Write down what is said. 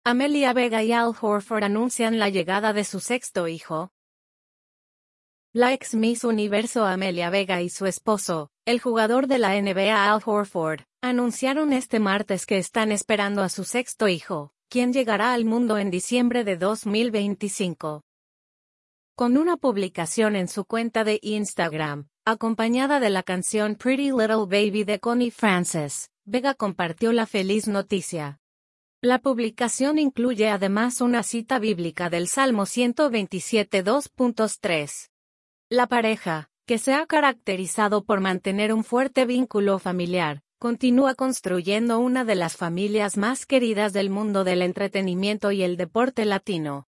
Amelia Vega y Al Horford anuncian la llegada de su sexto hijo. La ex Miss Universo Amelia Vega y su esposo, el jugador de la NBA Al Horford, anunciaron este martes que están esperando a su sexto hijo, quien llegará al mundo en diciembre de 2025. Con una publicación en su cuenta de Instagram, acompañada de la canción Pretty Little Baby de Connie Francis, Vega compartió la feliz noticia. La publicación incluye además una cita bíblica del Salmo 127 2.3. La pareja, que se ha caracterizado por mantener un fuerte vínculo familiar, continúa construyendo una de las familias más queridas del mundo del entretenimiento y el deporte latino.